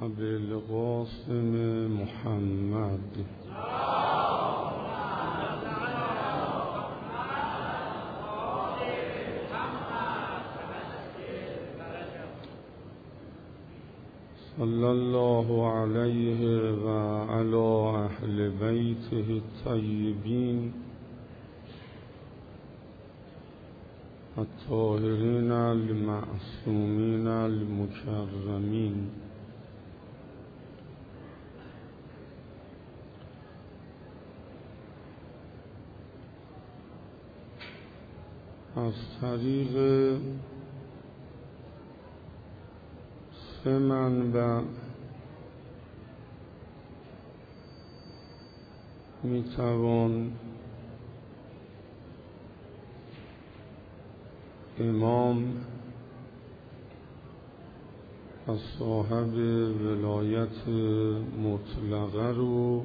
ابوالقاسم محمد صلی الله علیه و علی اهل بیته الطیبین الطاهرین المعصومین المکرمین. از طریق 3 منبع میتوان امام و صاحب ولایت مطلقه رو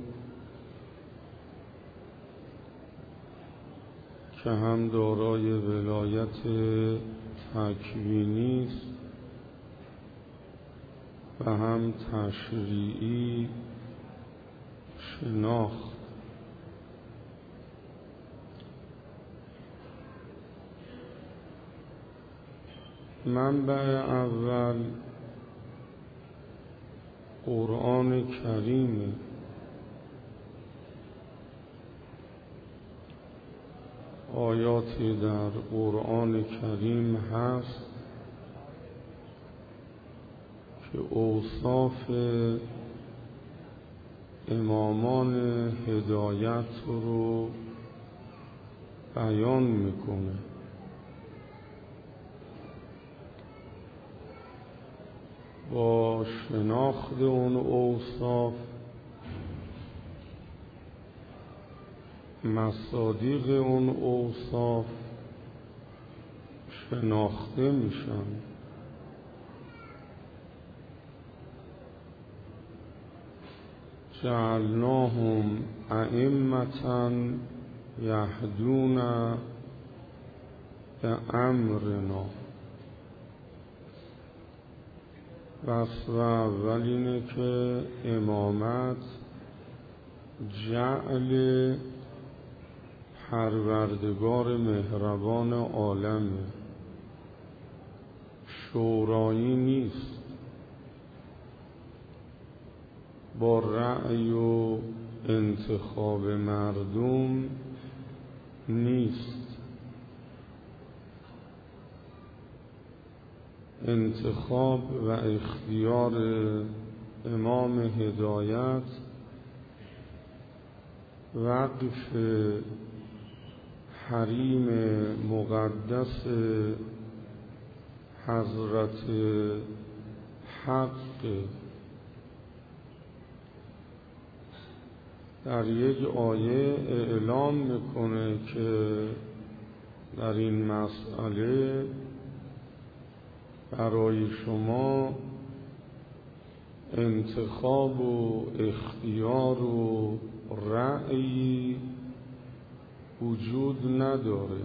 که هم دارای ولایت تکوینی است و هم تشریعی شناخت. منبع اول قرآن کریم، آیاتی در قرآن کریم هست که اوصاف امامان هدایت رو بیان میکنه. با شناخت اون اوصاف مصادیق اون اوصاف شناخته میشن. جعلناهم ائمة یهدون بأمرنا. وصف اول اینه که امامت جعل پروردگار مهربان عالمه، شورایی نیست، با رأی و انتخاب مردم نیست. انتخاب و اختیار امام هدایت وقف حریم مقدس حضرت حق. در یک آیه اعلام میکنه که در این مسئله برای شما انتخاب و اختیار و رأی وجود نداره.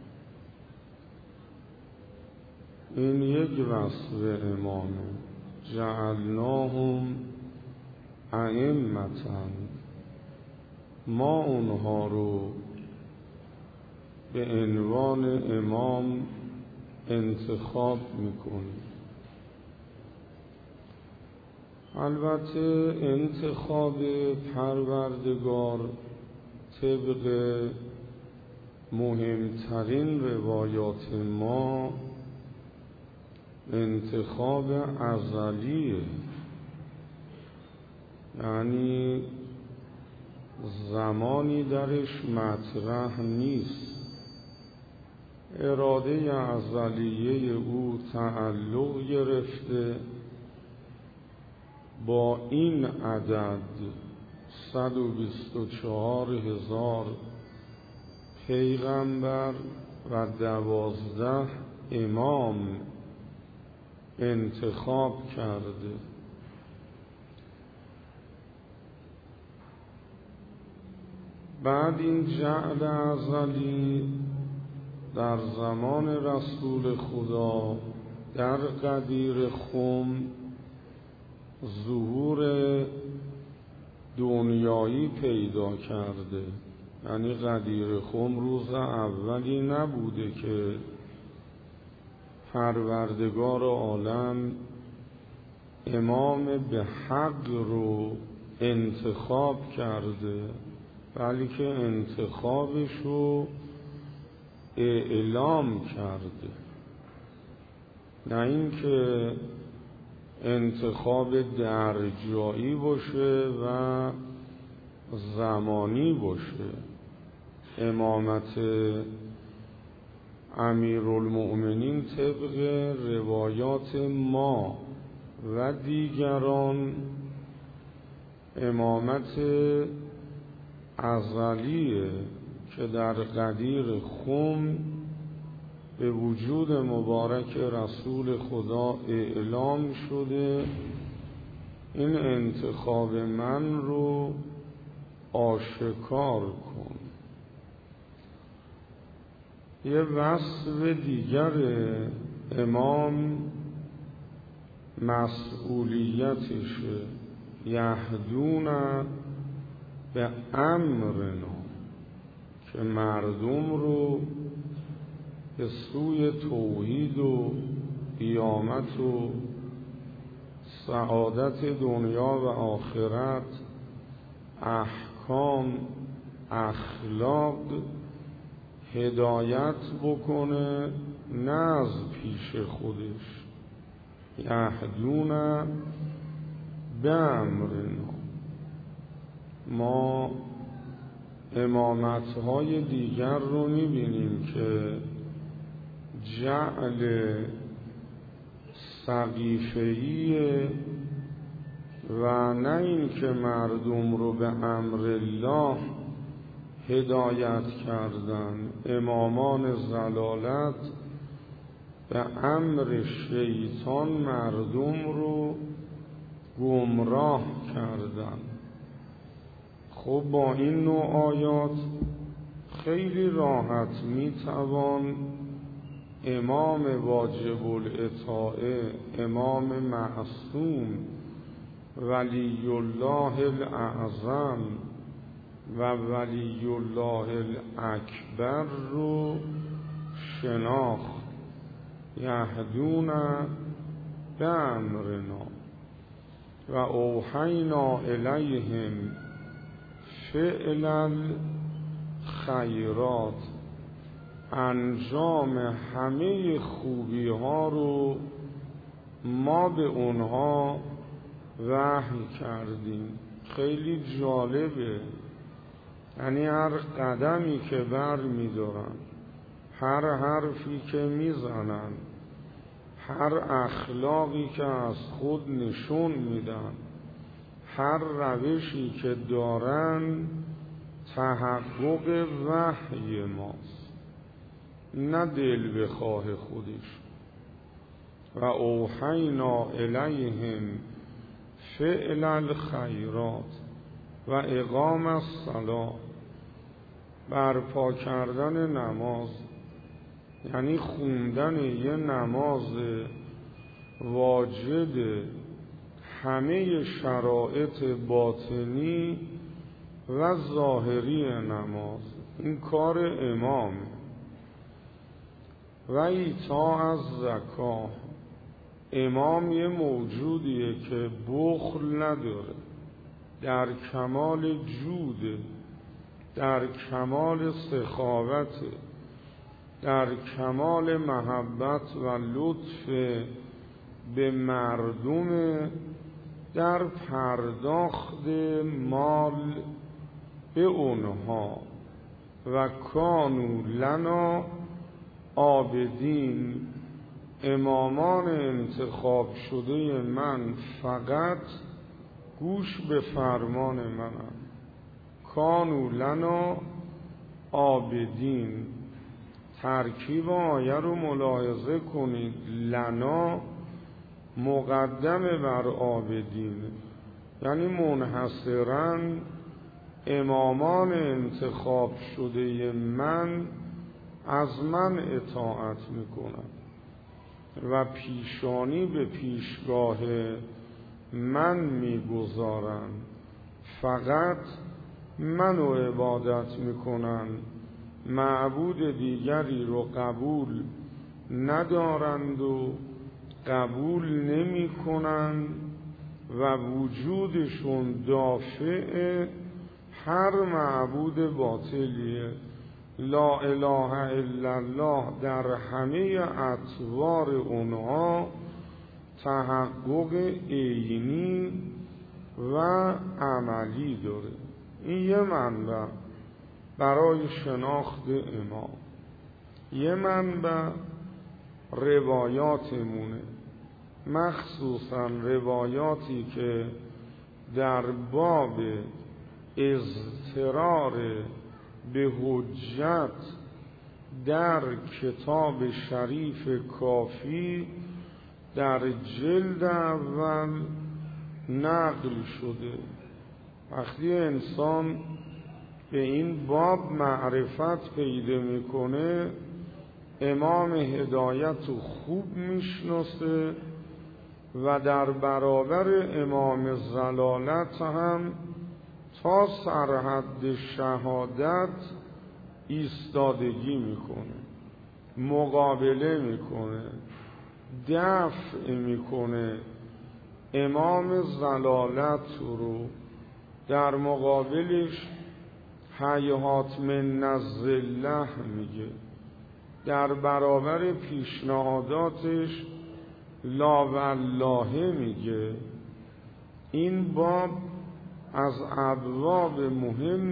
این یک وصف امامه. جعلناهم ائمة، ما اونها رو به عنوان امام انتخاب میکنیم. البته انتخاب پروردگار طبق مهمترین روایات ما انتخاب ازلیه، یعنی زمانی درش مطرح نیست. اراده ازلیه او تعلق گرفته با این عدد 124,000 پیغمبر و 12 امام انتخاب کرده. بعد این جعل ازلی در زمان رسول خدا در غدیر خم ظهور دنیایی پیدا کرده. یعنی غدیر خم روز اولی نبوده که پروردگار عالم امام به حق رو انتخاب کرده، بلکه انتخابش رو اعلام کرده، نه اینکه انتخاب درجایی باشه و زمانی باشه. امامت امیرالمؤمنین طبق روایات ما و دیگران امامت ازلیه که در غدیر خم به وجود مبارک رسول خدا اعلام شده. این انتخاب من رو آشکار کن. یه وصف دیگر امام مسئولیتشه، یهدون به امرنا، که مردم رو به سوی توحید و قیامت و سعادت دنیا و آخرت، احکام، اخلاق هدایت بکنه، نه از پیش خودش. یهدون به امرنا. ما امامتهای دیگر رو میبینیم که جعل سقیفه‌ایه و نه این که مردم رو به امر الله هدایت کردن. امامان ضلالت به امر شیطان مردم رو گمراه کردن. خب با این نوع آیات خیلی راحت میتوان امام واجب الاطاعه، امام معصوم، ولی الله الاعظم و ولی الله الاکبر رو شناخت. یهدون به امرنا و اوحینا الیهم فعل الخیرات. انجام همه خوبی ها رو ما به اونها وحی کردیم. خیلی جالبه، یعنی هر قدمی که بر می‌دارن، هر حرفی که میزنن، هر اخلاقی که از خود نشون میدن، هر روشی که دارن تحقق وحی ماست، نه دل بخواه خودش. و اوحینا الیهم فعل الخیرات و اقام الصلاة، برپا کردن نماز، یعنی خوندن یه نماز واجد همه شرایط باطنی و ظاهری نماز. این کار امام. و ایتاء الزکاه، امام یه موجودیه که بخل نداره، در کمال جوده، در کمال سخاوته، در کمال محبت و لطف به مردم، در پرداخت مال به اونها. و کانوا لنا عابدین، امامان انتخاب شده من فقط گوش به فرمان منم. کانوا لنا عابدین، ترکیب آیه رو ملاحظه کنید. لنا مقدم بر عابدین، یعنی منحصراً امامان انتخاب شده من از من اطاعت میکنن و پیشانی به پیشگاه من میگذارن، فقط منو عبادت میکنن، معبود دیگری رو قبول ندارند و قبول نمی کنند و وجودشون دافع هر معبود باطلیه. لا اله الا الله در همه اطوار اونها تحقق عینی و عملی داره. این یه منبع برای شناخت امام، یه منبع روایاتمونه، مخصوصا روایاتی که در باب اضطرار به حجت در کتاب شریف کافی در جلد اول نقل شده. وقتی انسان به این باب معرفت پیدا میکنه، امام هدایت رو خوب میشناسه و در برابر امام ضلالت هم تا سرحد شهادت ایستادگی میکنه، مقابله میکنه، دفع میکنه. امام ضلالت رو در مقابلش هیهات من الظله میگه، در برابر پیشنهاداتش لا والله میگه. این باب از ابواب مهم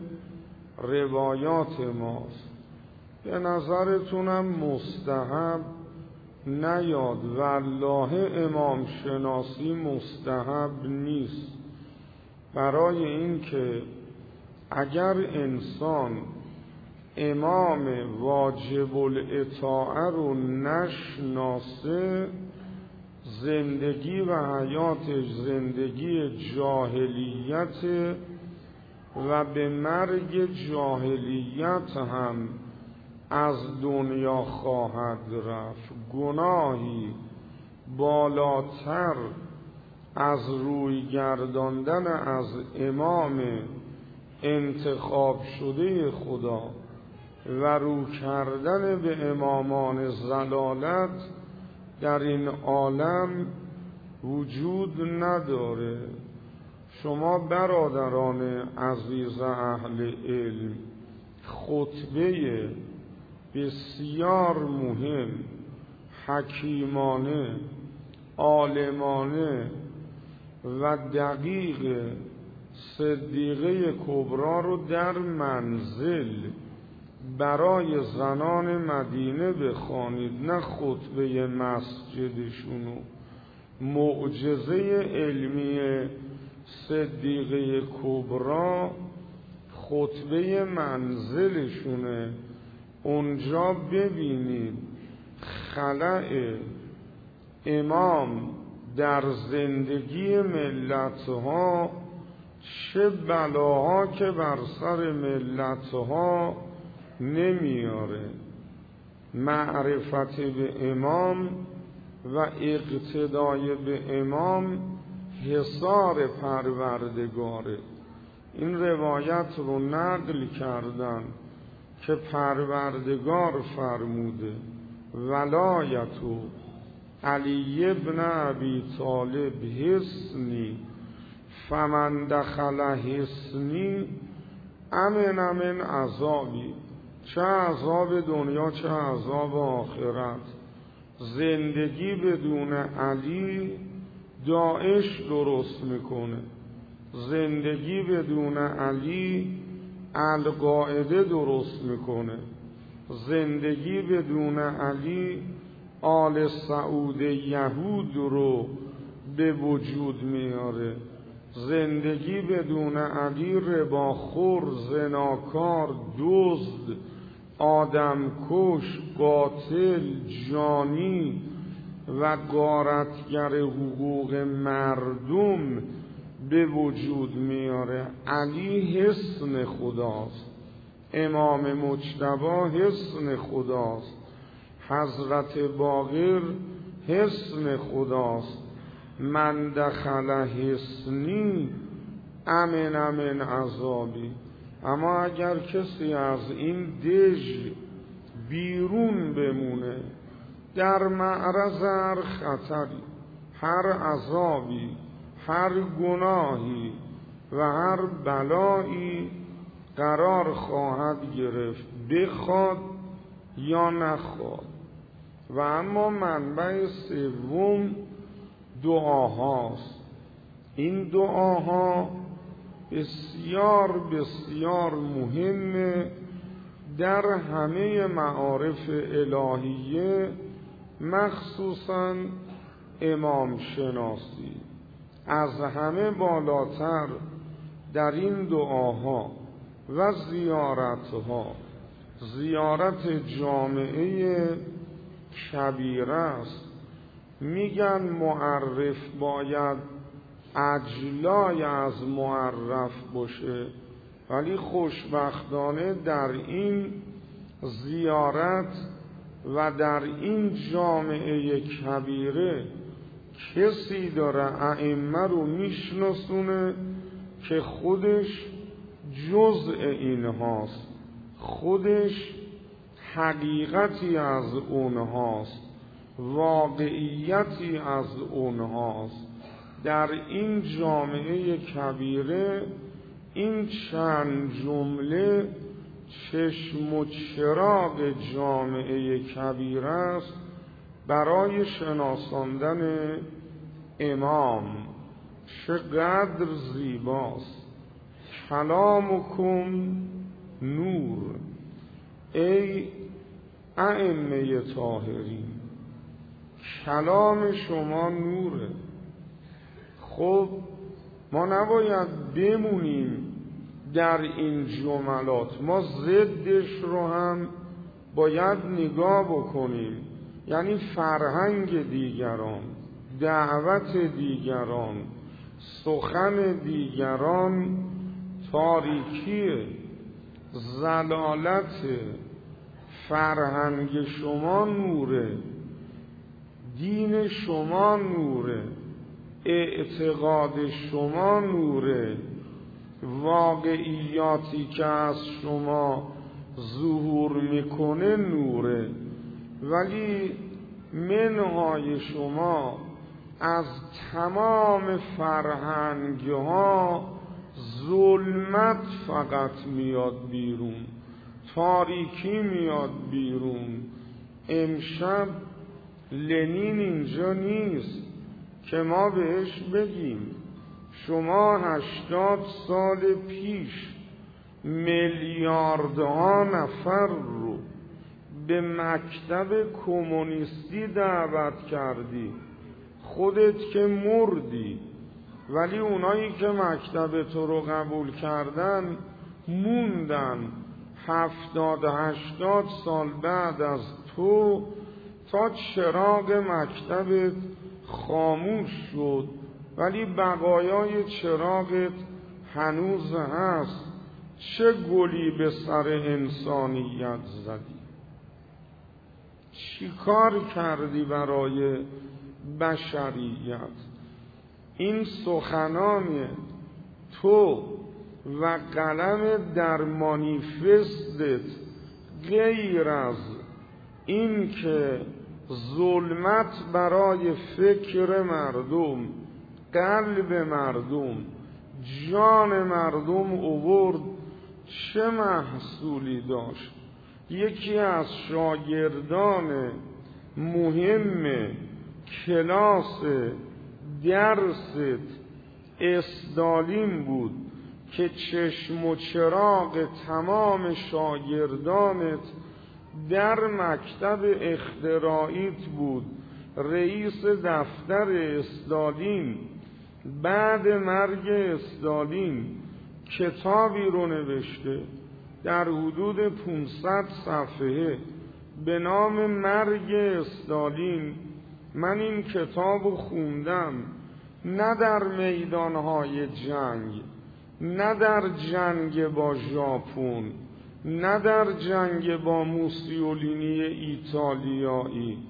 روایات ماست. به نظرتونم مستحب نیاد، والله امام شناسی مستحب نیست، برای اینکه اگر انسان امام واجب الاطاعه رو نشناسه، زندگی و حیاتش زندگی جاهلیت و به مرگ جاهلیت هم از دنیا خواهد رفت. گناهی بالاتر از روی گرداندن از امام انتخاب شده خدا و رو کردن به امامان ضلالت در این عالم وجود نداره. شما برادران عزیز اهل علم، خطبه بسیار مهم، حکیمانه، عالمانه و دقیق صدیقه کبرا رو در منزل برای زنان مدینه بخوانید، نه خطبه مسجدشونو. معجزه علمی صدیقه کبرا خطبه منزلشونه. اونجا ببینید خلأ امام در زندگی ملتها، چه بلاها که بر سر ملتها نمیاره. معرفت به امام و اقتدای به امام حصار پروردگاره. این روایت رو نقل کردن که پروردگار فرموده ولایتو علی ابن ابی طالب حصنی فمن دخل حصنی امن من عذابی. چه عذاب دنیا چه عذاب آخرت. زندگی بدون علی داعش درست میکنه، زندگی بدون علی القاعده درست میکنه، زندگی بدون علی آل سعود یهود رو به وجود میاره، زندگی بدون علی رباخور، زناکار، دزد، آدمکش، قاتل، جانی و غارتگر حقوق مردم به وجود میاره. علی حصن خداست، امام مجتبی حصن خداست، حضرت باقر حصن خداست، من دخل حصنی امن من عذابی. اما اگر کسی از این دژ بیرون بمونه، در معرض هر خطری، هر عذابی، هر گناهی و هر بلایی قرار خواهد گرفت، بخواد یا نخواد. و اما منبع سوم دعاهاست. این دعاها بسیار بسیار مهمه در همه معارف الهیه، مخصوصاً امام شناسی. از همه بالاتر در این دعاها و زیارتها، زیارت جامعه کبیره است. میگن معرف باید اجلای از معرف باشه، ولی خوشبختانه در این زیارت و در این جامعه کبیره کسی داره ائمه رو میشناسونه که خودش جزء اینهاست، خودش حقیقتی از اونهاست، واقعیتی از اونهاست. در این جامعه کبیره این چند جمله چشم و چراغ جامعه کبیره است برای شناساندن امام. چقدر زیباست. کلامکم نور، ای ائمه طاهرین، کلام شما نوره. خب ما نباید بمونیم در این جملات، ما ضدش رو هم باید نگاه بکنیم. یعنی فرهنگ دیگران، دعوت دیگران، سخن دیگران تاریکی، ضلالت. فرهنگ شما نوره، دین شما نوره، اعتقاد شما نوره، واقعیاتی که از شما ظهور میکنه نوره. ولی منهای شما از تمام فرهنگ ها ظلمت فقط میاد بیرون، تاریکی میاد بیرون. امشب لنین اینجا نیست که ما بهش بگیم شما 80 سال پیش میلیاردها نفر رو به مکتب کمونیستی دعوت کردی، خودت که مردی، ولی اونایی که مکتب تو رو قبول کردن موندن 70-80 سال بعد از تو تا چراغ مکتبت خاموش شد، ولی بقایای چراغت هنوز هست. چه گلی به سر انسانیت زدی؟ چی کار کردی برای بشریت؟ این سخنان تو و قلم در مانیفستت غیر از این که ظلمت برای فکر مردم، قلب مردم، جان مردم آورد، چه محصولی داشت؟ یکی از شاگردان مهم کلاس درست استالین بود که چشم و چراغ تمام شاگردانت در مکتب اختراعیت بود. رئیس دفتر استالین بعد مرگ استالین کتابی رو نوشته در حدود 500 صفحه به نام مرگ استالین. من این کتاب رو خوندم، نه در میدانهای جنگ، نه در جنگ با ژاپن، نه در جنگ با موسولینی ایتالیایی،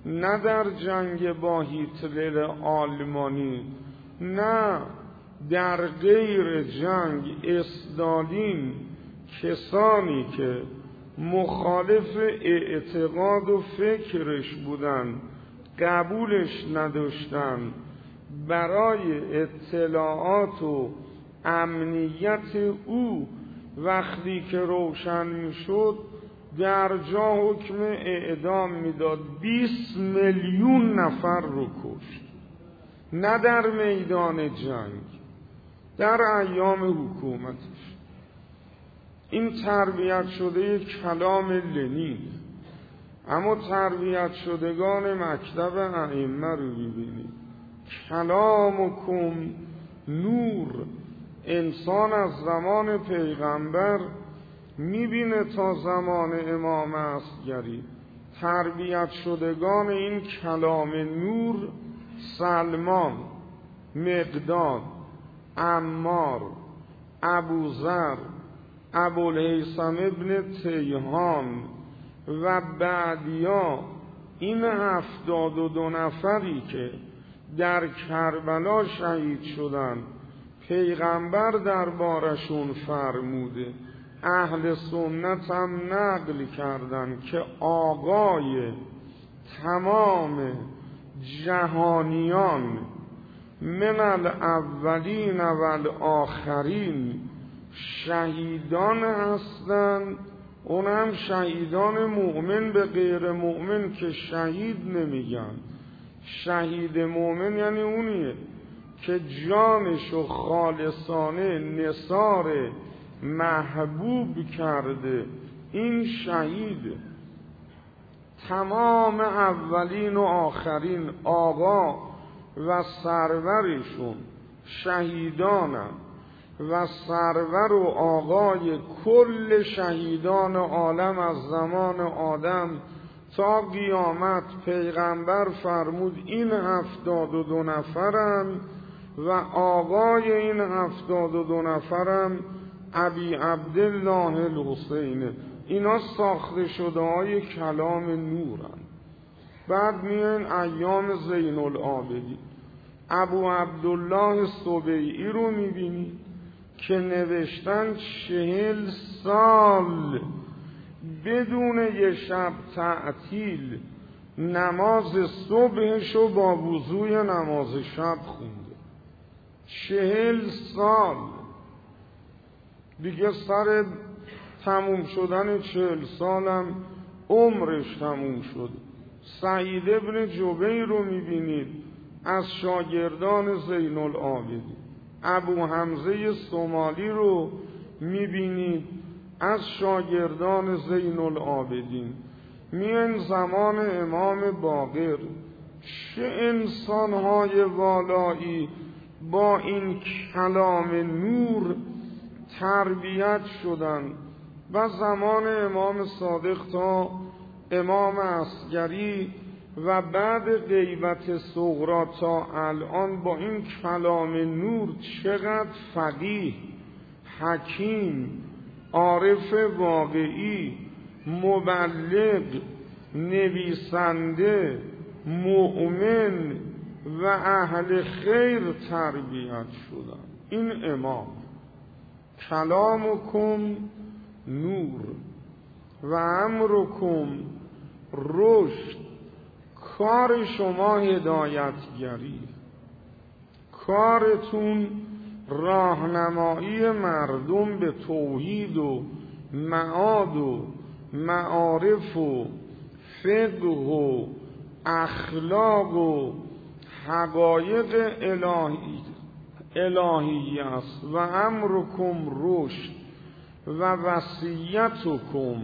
نه در جنگ با هیتلر آلمانی، نه در غیر جنگ استالین، کسانی که مخالف اعتقاد و فکرش بودن قبولش نداشتن، برای اطلاعات و امنیت او وقتی که روشن میشد در جا حکم اعدام میداد. 20 میلیون نفر رو کشت، نه در میدان جنگ، در ایام حکومتش. این تربیت شده کلام لنین. اما تربیت شدگان مکتب ائمه رو ببینید، کلامکم نور. انسان از زمان پیغمبر میبینه تا زمان امام اصغری تربیت شدگان این کلام نور: سلمان، مقداد، عمار، ابوذر، ابوالهیثم ابن تیهان و بعدیا. این 72 نفری که در کربلا شهید شدن، پیغمبر دربارشون فرموده، اهل سنت هم نقل کردن که آقای تمام جهانیان من الاولین و الاخرین شهیدان هستند. اونم شهیدان مؤمن به غیر مؤمن که شهید نمیگن. شهید مؤمن یعنی اونیه که جانشو خالصانه نثار محبوب کرده، این شهیده. تمام اولین و آخرین آقا و سرورشون شهیدانن و سرور و آقای کل شهیدان عالم از زمان آدم تا قیامت. پیغمبر فرمود این 72 نفرن و آقای این 72 نفرن ابی عبدالله الحسین. اینا ساخته شده های کلام نورن. بعد میان ایام زین العابدین، ابو عبدالله سبیعی رو میبینی که نوشتن 40 سال بدون یه شب تعطیل نماز صبحشو با وضوی نماز شب خونده. 40 سال دیگه. سر تموم شدن 40 سالم عمرش تموم شد. سعید ابن جبیر رو میبینید از شاگردان زین العابدین. ابو حمزه سومالی رو میبینید از شاگردان زین العابدین. میان زمان امام باقر، چه انسانهای والایی با این کلام نور تربیت شدن. و زمان امام صادق تا امام اصغری و بعد غیبت صغرا تا الان با این کلام نور چقدر فقیه، حکیم، عارف واقعی، مبلغ، نویسنده، مؤمن و اهل خیر تربیت شدن. این امام. کلامکم نور و امرکم رشد. کار شما هدایتگری، کارتون راهنمایی مردم به توحید و معاد و معارف و فقه و اخلاق و حقایق الهی است. و امرکم رشد و وصیتکم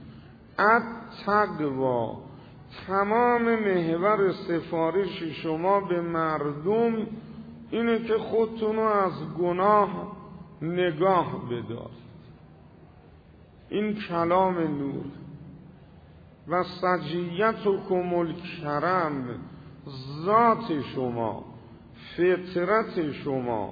التقوا. تمام محور سفارش شما به مردم اینه که خودتونو از گناه نگاه بدارید. این کلام نور. و سجیتکم الکرم. ذات شما، فطرت شما،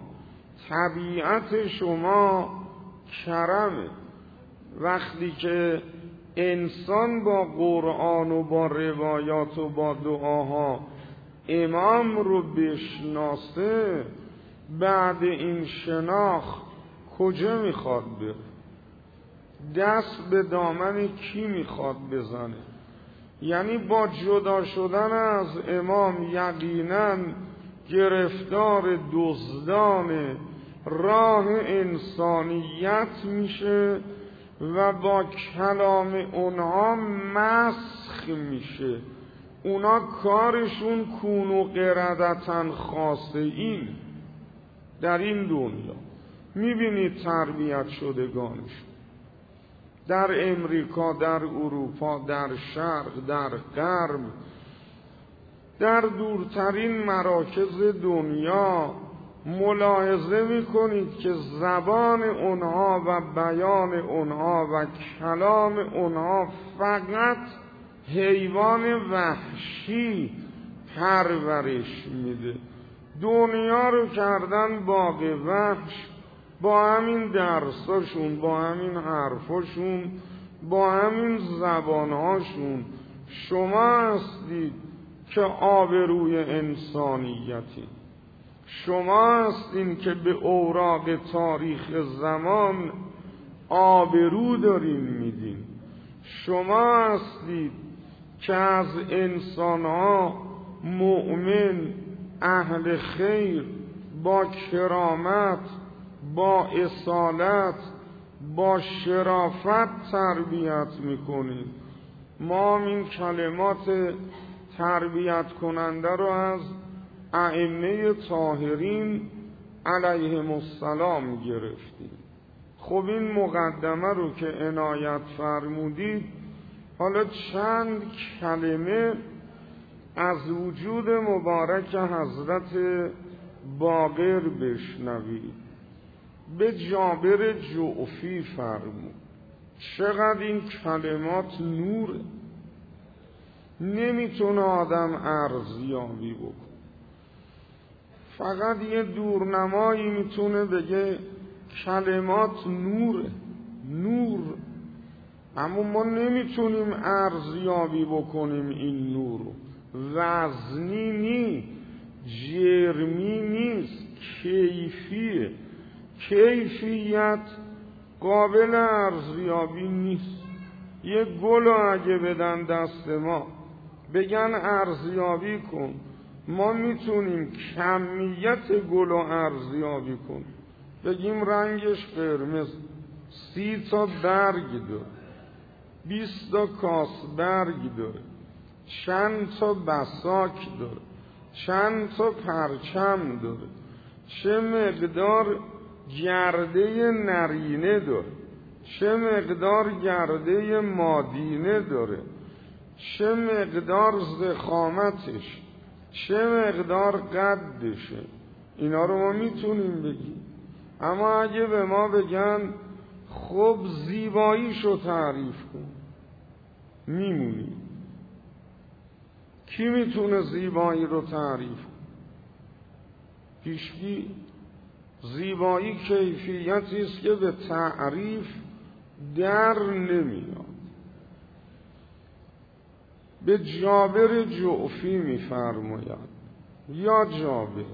طبیعت شما کرمه. وقتی که انسان با قرآن و با روایات و با دعاها امام رو بشناسه، بعد این شناخت کجا میخواد بره؟ دست به دامن کی میخواد بزنه؟ یعنی با جدا شدن از امام یقیناً گرفتار دزدان راه انسانیت میشه و با کلام اونها مسخ میشه. اونا کارشون کونو قردتن خاصه این در این دنیا. میبینید تربیت شدگانشون در امریکا، در اروپا، در شرق، در غرب، در دورترین مراکز دنیا ملاحظه میکنید که زبان اونها و بیان اونها و کلام اونها فقط حیوان وحشی پرورش میده. دنیا رو کردن باغ وحش، با همین درساشون، با همین حرفاشون، با همین زبانهاشون. شما هستید که آبروی انسانیتی، شما هستین که به اوراق تاریخ زمان آبرو دارین میدین. شما هستید که از انسانها مؤمن، اهل خیر، با کرامت، با اصالت، با شرافت تربیت میکنید. ما این کلمات تربیت کننده رو از ائمه طاهرین علیهم السلام گرفتیم. خب این مقدمه رو که عنایت فرمودید، حالا چند کلمه از وجود مبارک حضرت باقر بشنوید. به جابر جعفی فرمود. چقدر این کلمات نوره، نمیتونه آدم ارزیابی بکنه. فقط یه دورنمایی میتونه بگه کلمات نوره، نور. اما ما نمیتونیم ارزیابی بکنیم این نور رو. وزنی نیست، جرمی نیست، کیفیه. کیفیت قابل ارزیابی نیست. یه گل رو اگه بدن دست ما بگن ارزیابی کن، ما میتونیم کمیت گل رو ارزیابی کنیم. بگیم رنگش قرمز، 30 تا برگ داره، 20 تا کاس برگ داره، چند تا بساک داره، چند تا پرچم داره، چه مقدار گرده نرینه داره، چه مقدار گرده مادینه داره، چه مقدار ضخامتش، چه مقدار قدشه. اینا رو ما میتونیم بگیم. اما اگه به ما بگن خب زیباییشو تعریف کن، میمونیم. کی میتونه زیبایی رو تعریف کن؟ هیچکی. زیبایی کیفیتی است که به تعریف در نمیاد. به جابر جعفی میفرماید: یا جابر،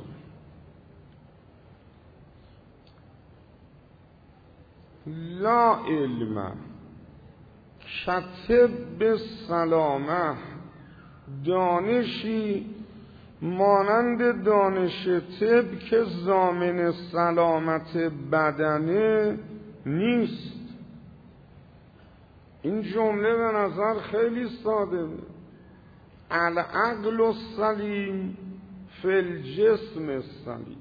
لا علم کتب سلامه، دانشی مانند دانش طب که ضامن سلامت بدنه نیست. این جمله به نظر خیلی ساده. العقل السلیم فی الجسم السلیم.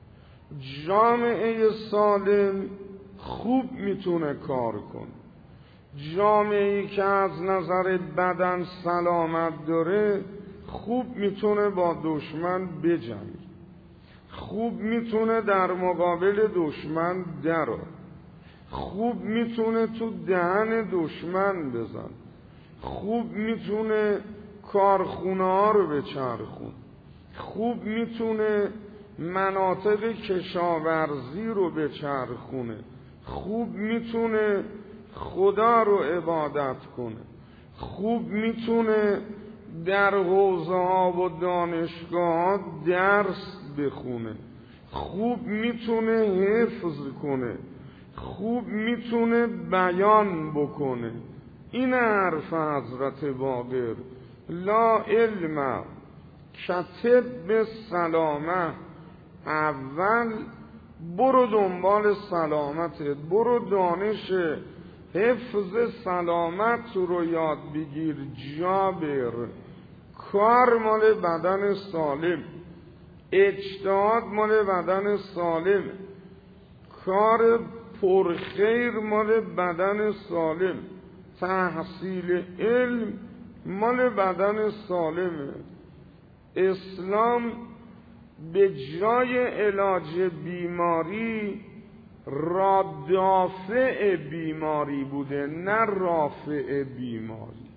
جامعه سالم خوب میتونه کار کنه. جامعه‌ای که از نظر بدن سلامت داره خوب میتونه با دشمن بجنگه، خوب میتونه در مقابل دشمن درآید، خوب میتونه تو دهن دشمن بزن، خوب میتونه کارخونه ها رو بچرخون، خوب میتونه مناطق کشاورزی رو بچرخونه، خوب میتونه خدا رو عبادت کنه، خوب میتونه در حوزه ها و دانشگاه درس بخونه، خوب میتونه حفظ کنه، خوب میتونه بیان بکنه. این حرف حضرت باقر. لا علم کتب سلامه. اول برو دنبال سلامتت، برو دانش حفظ سلامت رو یاد بگیر. جابر، کار مال بدن سالم، اجتهاد مال بدن سالم، کار پرخیر مال بدن سالم، تحصیل علم مال بدن سالمه. اسلام به جای علاج بیماری رادافع بیماری بوده، نه رافع بیماری.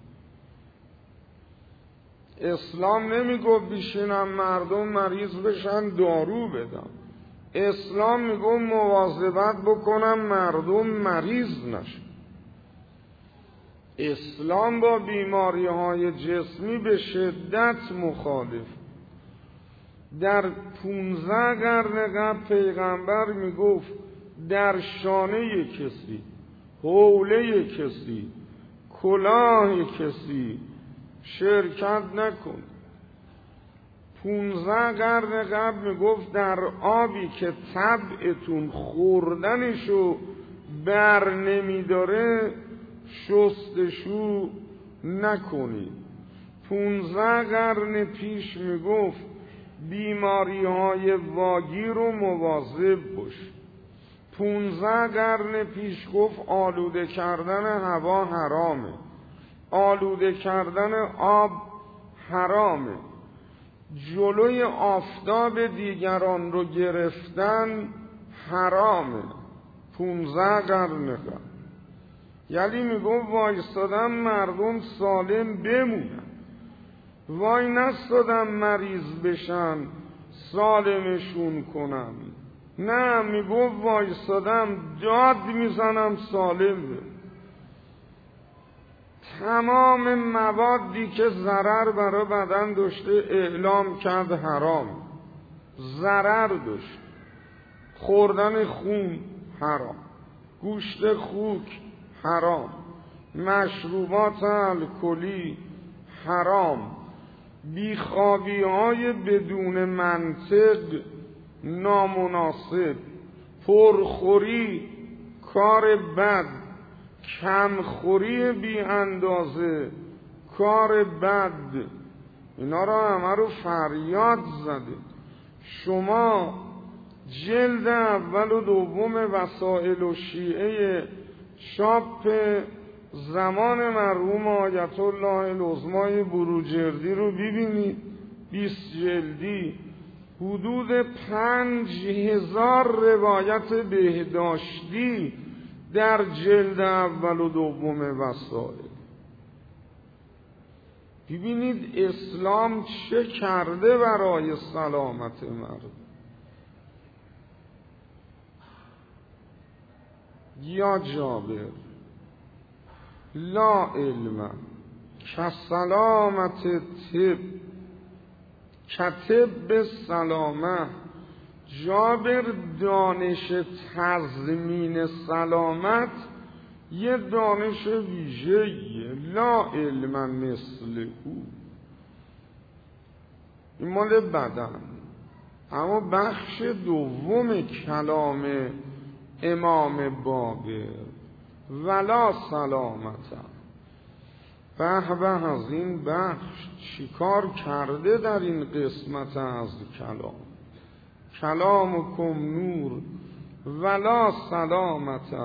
اسلام نمیگفت بیشینم مردم مریض بشن دارو بدم. اسلام میگفت مواظبت بکنم مردم مریض نشن. اسلام با بیماری های جسمی به شدت مخالف. در 15 قرن قبل پیغمبر میگفت در شانه کسی، حوله کسی، کلاه کسی شرکت نکن. 15 قرن قبل میگفت در آبی که طبعتون خوردنشو بر نمیداره شستشو نکنید. 15 قرن پیش میگفت بیماری های واگیر رو مواظب باش. 15 قرن پیش گفت آلوده کردن هوا حرامه، آلوده کردن آب حرامه، جلوی آفتاب دیگران رو گرفتن حرامه. 15 قرن قبل. یعنی میگم وایستادم مردم سالم بمونن، وای نستادم مریض بشن سالمشون کنم. نه، میگم وایستادم داد میزنم سالم بمون. تمام موادی که ضرر برای بدن داشته اعلام کرد حرام. ضرر داشت، خوردن خون حرام، گوشت خوک حرام، مشروبات الکلی حرام، بیخوابی های بدون منطق نامناسب، پرخوری کار بد، کمخوری بی اندازه کار بد. اینا را همه رو فریاد زده. شما جلد اول و دوم وسائل و شیعه چاپ زمان مرحوم آیت الله العظمای بروجردی رو ببینید، 20 جلدی، حدود 5000 روایت بهداشتی در جلد اول و دوم وسائل. ببینید اسلام چه کرده برای سلامت مردم. یا جابر، لا علم کسلامت طب کتب سلامه. جابر، دانش تضمین سلامت یه دانش ویژه‌ایه. لا علم مثل او. این مال بدن. اما بخش دوم کلام امام باقر، ولا سلامت. به به از این بخش چیکار کرده در این قسمت از کلام. کلامکم نور ولا سلامت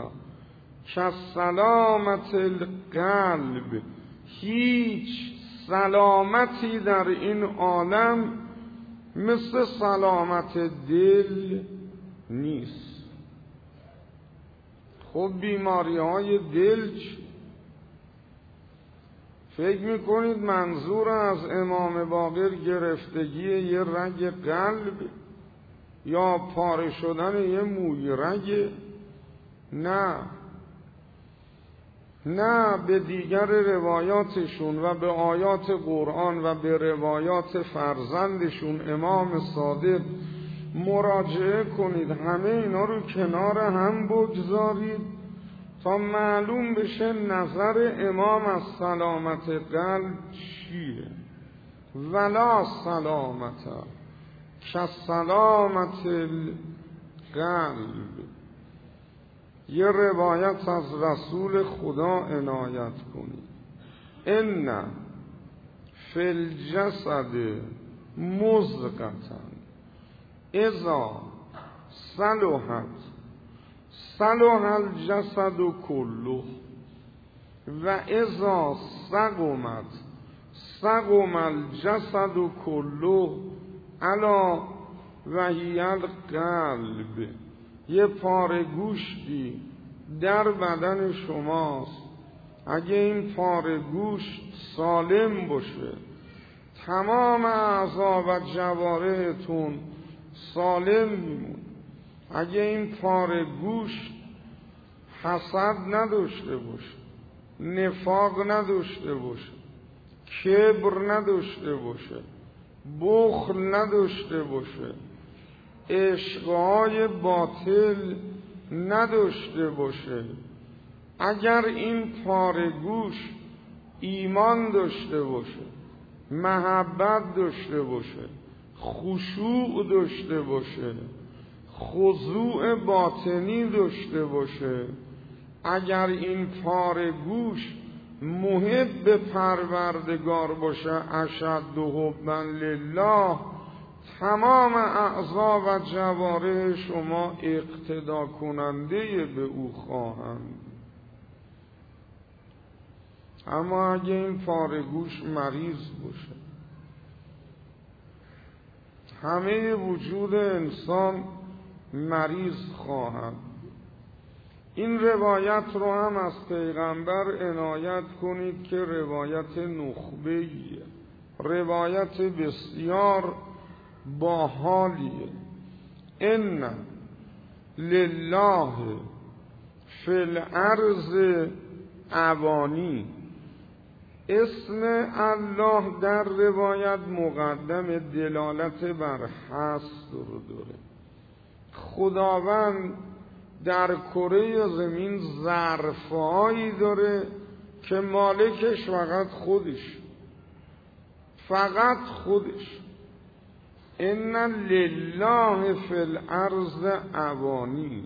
کسلامت القلب. هیچ سلامتی در این عالم مثل سلامت دل نیست. خب بیماری های دل فکر میکنید منظور از امام باقر گرفتگی یه رگ قلب یا پاره شدن یه موی رگ؟ نه، نه به دیگر روایاتشون و به آیات قرآن و به روایات فرزندشون امام صادق مراجعه کنید، همه اینا رو کنار هم بگذارید تا معلوم بشه نظر امام از سلامت قلب چیه. ولا سلامت که سلامت القلب. یه روایت از رسول خدا عنایت کنید، ان فی الجسد مضغة اذا صلحت صلح الجسد کله و اذا سقمت سقم الجسد کله الا و هی القلب. یه پاره گوشتی در بدن شماست، اگه این پاره گوشت سالم باشه تمام اعضا و جوارحتون سالم میمون. اگه این پاره گوشت حسد نداشته باشه، نفاق نداشته باشه، کبر نداشته باشه، بخل نداشته باشه، عشقهای باطل نداشته باشه، اگر این پاره گوش ایمان داشته باشه، محبت داشته باشه، خشوع داشته باشه، خضوع باطنی داشته باشه، اگر این پاره گوش محب پروردگار باشه اشد حبا لله، تمام اعضا و جوارح شما اقتدا کننده به او خواهند. اما اگه این پاره گوش مریض باشه، همه وجود انسان مریض خواهد. این روایت رو هم از پیغمبر عنایت کنید که روایت نخبه‌ایه، روایت بسیار باحالیه. ان لله فی الارض اوانی. اسم الله در روایت مقدم دلالت بر هست رو داره. خداوند در کره زمین ظرفهایی داره که مالکش فقط خودش. ان لله فی الارض اوانی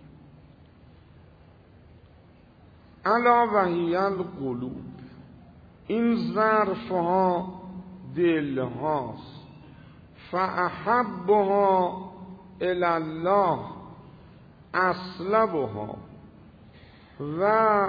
الا و هی القلوب. این ظرفها دلهاست. فاحبها الی الله اصلبها و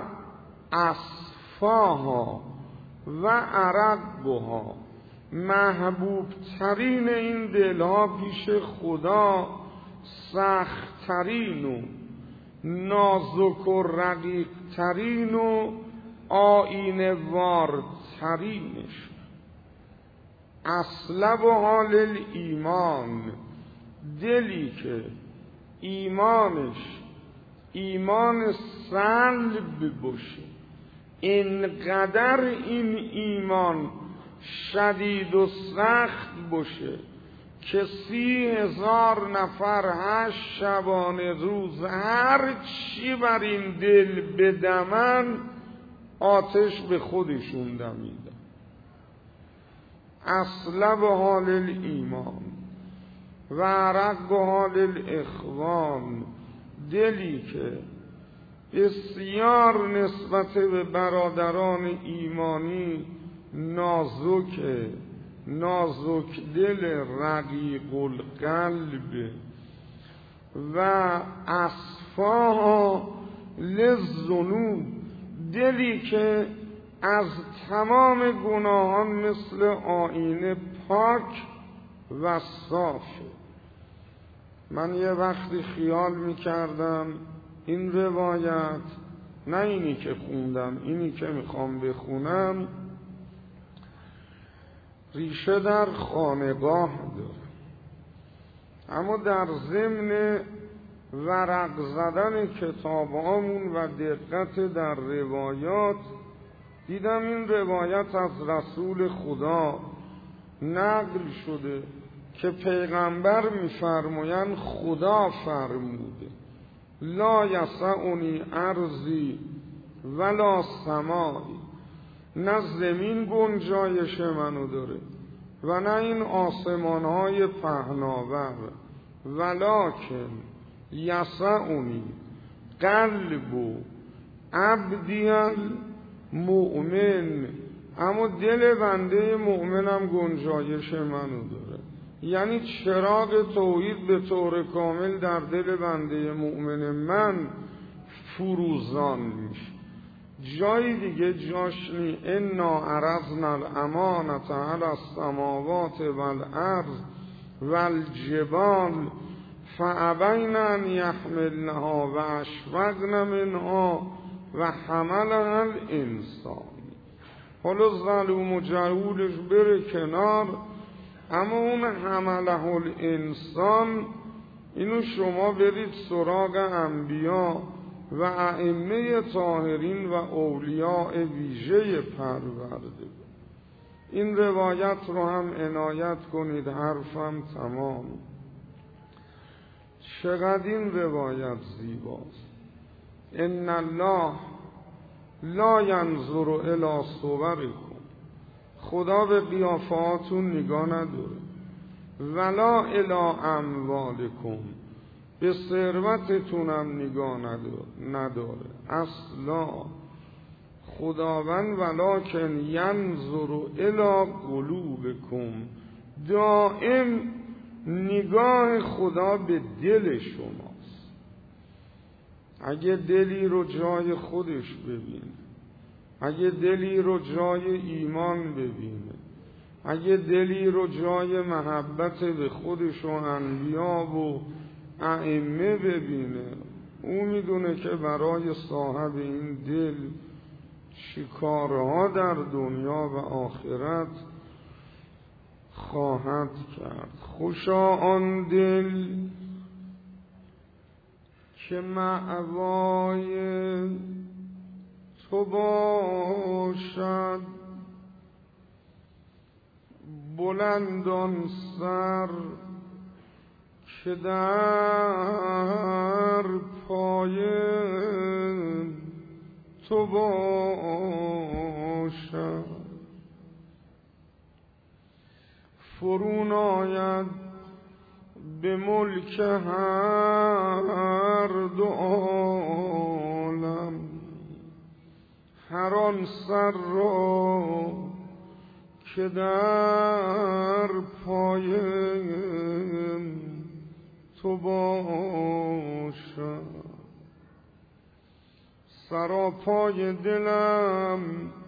اصفاها و ارقها. محبوب ترین این دلها پیش خدا سخت ترین و نازک و رقیق ترین و آینه وار ترینش. اصلبها للایمان. دلی که ایمانش ایمان سلب باشه، اینقدر این ایمان شدید و سخت باشه که 30,000 نفر 8 شبانه روز هر چی بر این دل بدمن آتش به خودشون دمیدن. اصلبها للایمان و رقها للاخوان. دلی که بسیار نسبت به برادران ایمانی نازک دل، رقیق القلب. و اصفاها للذنوب. دلی که از تمام گناهان مثل آینه پاک و صافه. من یه وقتی خیال میکردم این روایت، نه اینی که خوندم، اینی که میخوام بخونم، ریشه در خانقاه داره، اما در ضمن ورق زدن کتابامون و دقت در روایات، دیدم این روایت از رسول خدا نقل شده که پیغمبر می‌فرمایند خدا فرموده لا یسعنی ارضی ولا سمایی، نه زمین گنجایش منو داره و نه این آسمان‌های پهناور، ولکن یسعنی قلب عبدی المؤمن، اما دل بنده مؤمنم گنجایش منو داره. یعنی چراغ توحید به طور کامل در دل بنده مؤمن من فروزان میشه. جای دیگه جاش نی. انا عرضنا الامانة علی السماوات والارض والجبال فابین ان یحملنها و اشفقن منها و حملها الانسان. حالا ظلوم و جهولش بره کنار، اما اون حمله الانسان اینو شما برید سراغ انبیا و ائمه طاهرین و اولیاء ویژه پرورده. این روایت رو هم عنایت کنید، حرفم تمام. چقدر این روایت زیباست. ان الله لا ینظر الی صورکم، خدا به قیافاتون نگاه نداره، ولا الی اموالکم، به ثروتتونم نگاه نداره اصلا. خداوند ولکن ینظر الی قلوبکم، دائم نگاه خدا به دل شماست. اگه دلی رو جای خودش ببینه، اگه دلی رو جای ایمان ببینه، اگه دلی رو جای محبت به خودش و انبیا و ائمه ببینه، او میدونه که برای صاحب این دل چیکارها در دنیا و آخرت خواهد کرد. خوشا آن دل که مأوای تو باشد، بلندان سر که در پای تو باشد. فرون آید به ملک هر دو عالم، هر آن سر را که در پای تو باشد. سراپای دلم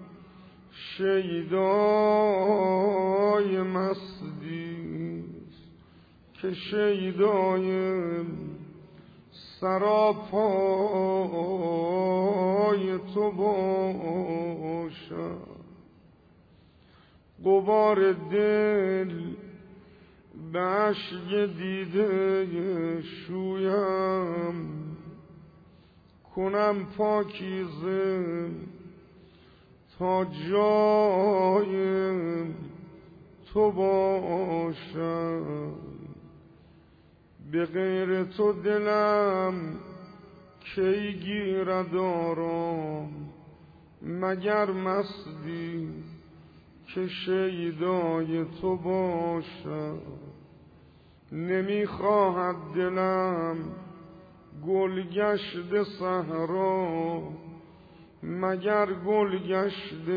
شیدای مستی، که شیدای سراپای تو باشد. غبار دل به اشک دیده شویم، کنم پاکیزه تا جای تو باشم. به غیر تو دلم کی گیرد آرام، مگر مستی که شیدای تو باشم. نمیخواهد دلم گلگشت صحرا، مگر گلگشت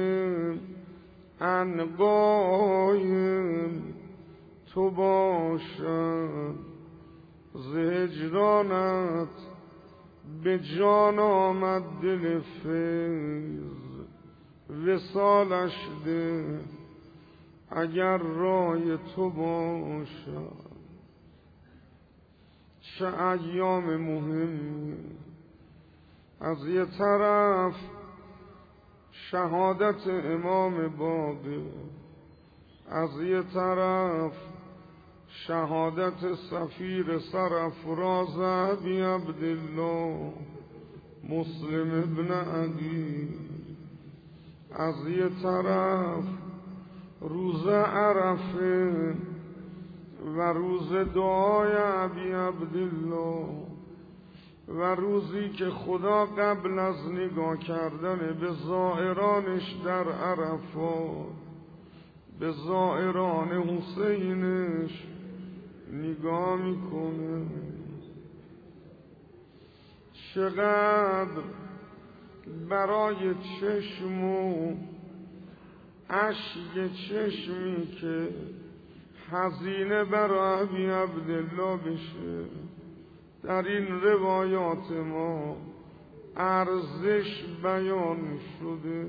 عنقای تو باشد. ز هجرانت به جان آمد دل فیض، وصالش ده اگر رای تو باشد. چه ایام مهمی، از یه طرف شهادت امام باقر، از یه طرف شهادت سفیر سرافراز ابی عبدالله مسلم ابن عقیل، از یه طرف روز عرفه و روز دعای ابی عبدالله و روزی که خدا قبل از نگاه کردن به زائرانش در عرفات به زائران حسینش نگاه میکنه. چقدر برای چشم و اشک چشمی که حزینه برای ابی عبدالله بشه در این روایات ما ارزش بیان شده.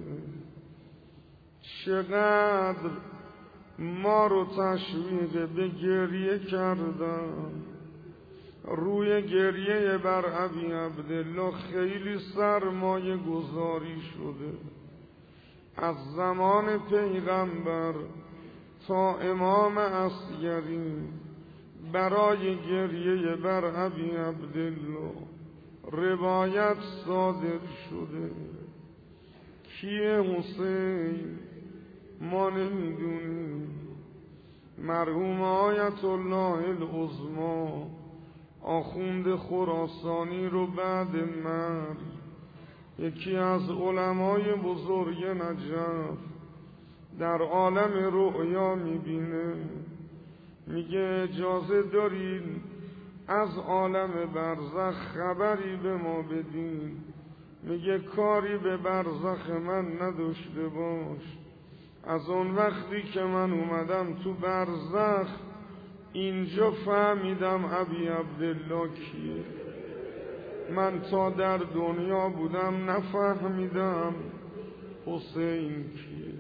چقدر ما رو تشویق به گریه کردن. روی گریه بر ابی عبدالله خیلی سرمایه گذاری شده. از زمان پیغمبر تا امام عسکری برای گریه بر ابی عبدالله روایت صادر شده. کیه حسین؟ ما نمیدونیم. مرحوم آیت الله العظمی آخوند خراسانی رو بعد مرگ یکی از علمای بزرگ نجف در عالم رؤیا میبینه، میگه اجازه دارین از عالم برزخ خبری به ما بدین. میگه کاری به برزخ من نداشته باش. از اون وقتی که من اومدم تو برزخ اینجا فهمیدم ابی عبدالله کیه. من تا در دنیا بودم نفهمیدم حسین کیه.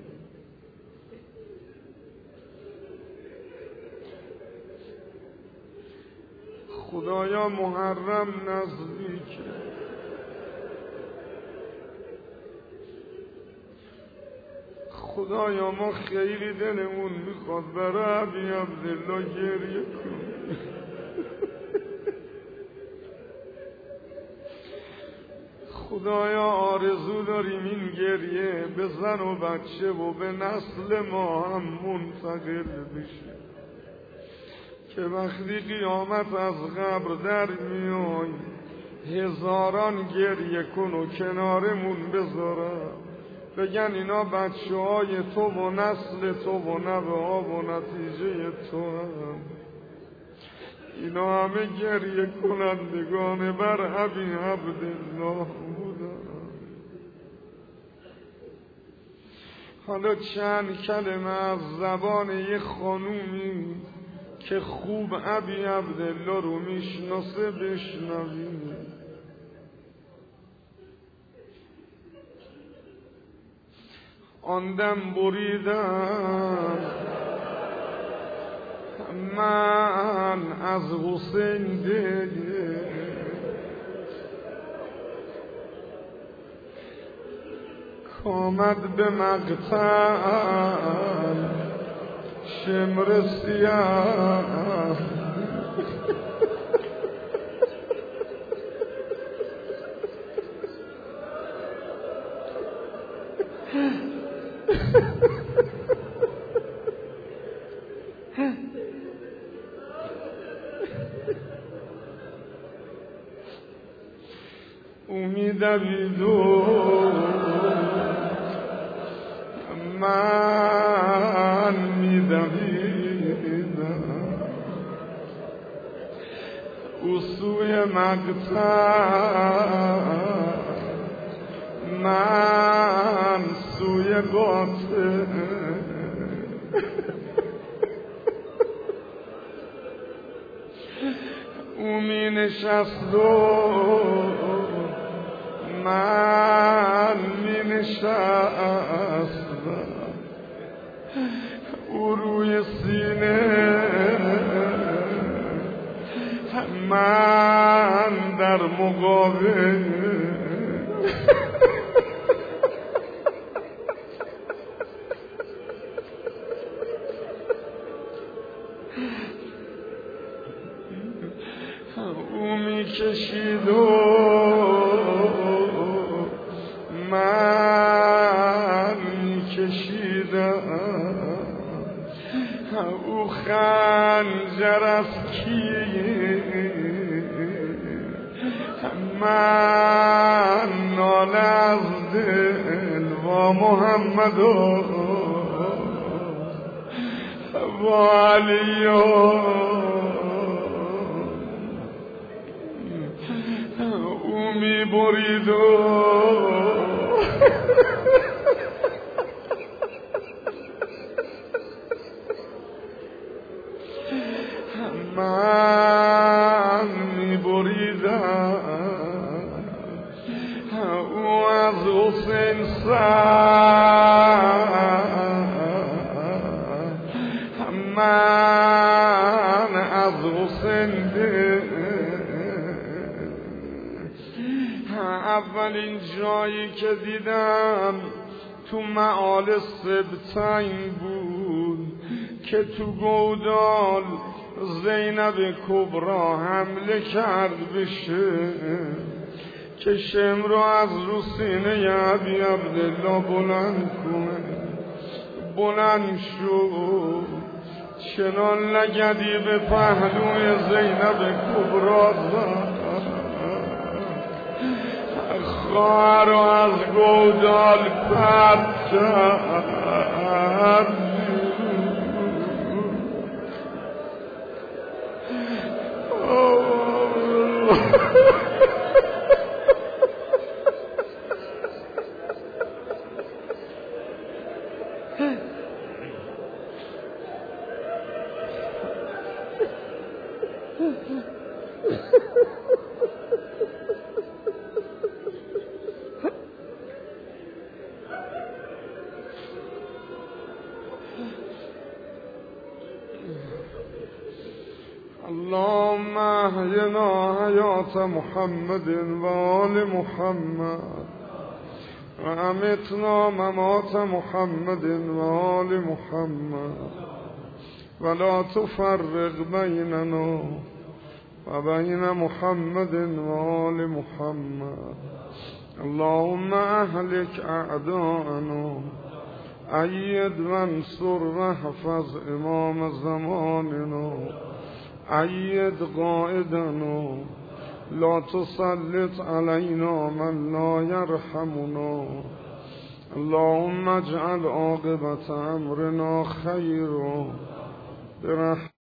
خدایا محرم نزدیکه. خدایا ما خیلی دلمون میخواد برای ابی عبدالله گریه کنیم. خدایا آرزو داریم این گریه به زن و بچه و به نسل ما هم منتقل بشه که وقتی قیامت از قبر در میای هزاران گریه کن و کنارمون بذارن، بگن اینا بچه های تو و نسل تو و نوه ها و نتیجه تو هم. اینا همه گریه کنندگان بر ابی عبدالله بودن. حالا چند کلمه از زبان یه خانومی که خوب ابی عبدالله رو میشناسه بشنویم. آن دم بریدم من از حسین دل، کامد به مقتل شمر سیاه. میدوید و من میدویدم او سوی مقتل، من سوی قاتل. او می نشست و من می نشستم، او روی سینه من در مقابل. کشید و من کشیدم او خنجر از کیه من ناله از دل و محمد و علی او می برید من می بریدم او از حسین من از حسین دل اولین جایی که دیدم تو معال سبتین بود که تو گودال زینب کبرا حمله کرد بشه که شم رو از رو سینه ابی عبدالله بلند کنه. بلند شد چنان لگدی به پهلوی زینب کبرا زد خواهر رو از گودال پرد کرد. اللهم احینا حیات محمد و آل محمد و امتنا ممات محمد و آل محمد ولا تفرق بیننا و بین محمد و آل محمد. اللهم اهلك اعداءنا اید وانصر واحفظ امام زماننا اید قائدنا لا تسلط علينا من لا يرحمنا. اللهم اجعل عاقبة امرنا خيرا برحمتك